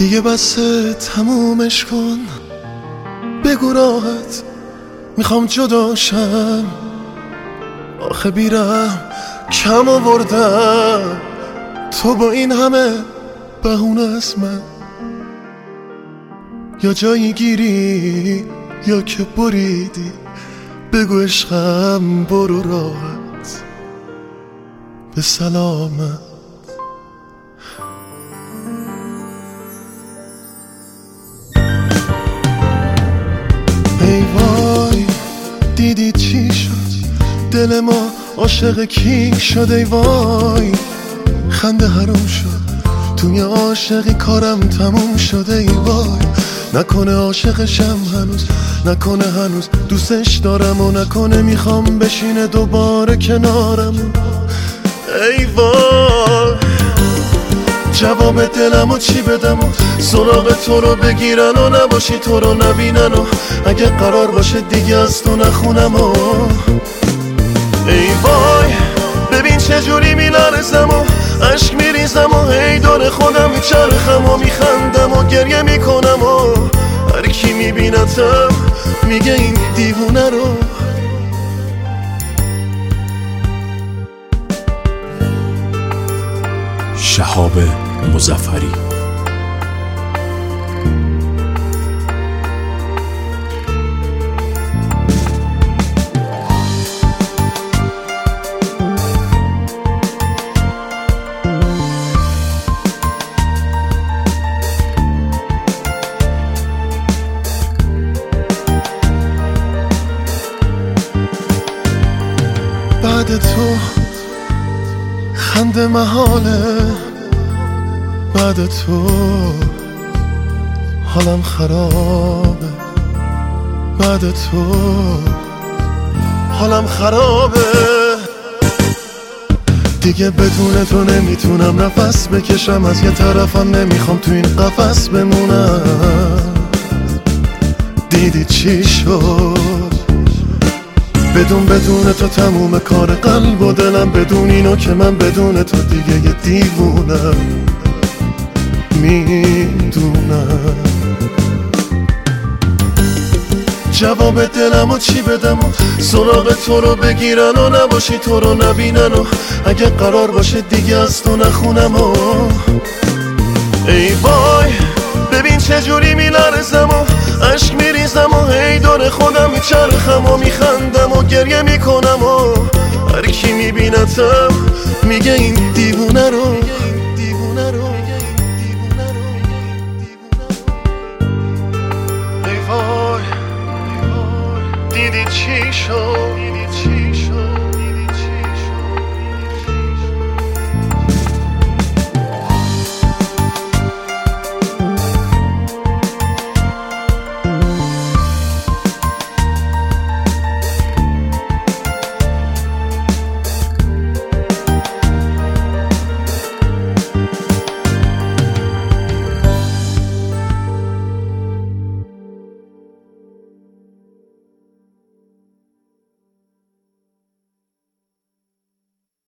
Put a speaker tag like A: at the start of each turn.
A: دیگه بسه تمومش کن، بگو راحت میخوام جداشم. آخه بیرم کم آوردم، تو با این همه بهونه از من یا جایی گیری یا که بریدی. بگو عشقم برو راحت به سلامت. ای وای دیدی چی شد، دل ما عاشق کی شد. ای وای خنده حروم شد، توی عاشقی کارم تموم شد. ای وای نکنه عاشقشم هنوز، نکنه هنوز دوستش دارم و نکنه میخوام بشینه دوباره کنارم. ای وای جواب دلمو چی بدم و سراغ تو رو بگیرن و نباشی تو رو نبینن و اگه قرار باشه دیگه از تو نخونم و ای وای ببین چجوری میلرزم و عشق میریزم و هی دور خودم میچرخم و میخندم و گریه میکنم و هر کی میبینتم میگه این دیوونه رو.
B: شهاب مظفری.
A: بعد تو خنده محاله، بعد تو حالم خرابه، بعد تو حالم خرابه. دیگه بدون تو نمیتونم نفس بکشم، از یه طرفم نمیخوام تو این قفس بمونم. دیدی چی شد، بدون تو تموم کار قلب و دلم، بدون اینو که من بدون تو دیگه یه دیوونم. میدونم جواب دلمو چی بدم و سراغ تو رو بگیرن و نباشی تو رو نبینن و اگه قرار باشه دیگه از تو نخونم و ای وای ببین چجوری میلرزم و عشق میریزم و هی دور خودم میچرخم و میخندم و گریه میکنم و هر کی میبینتم میگه این دیوونه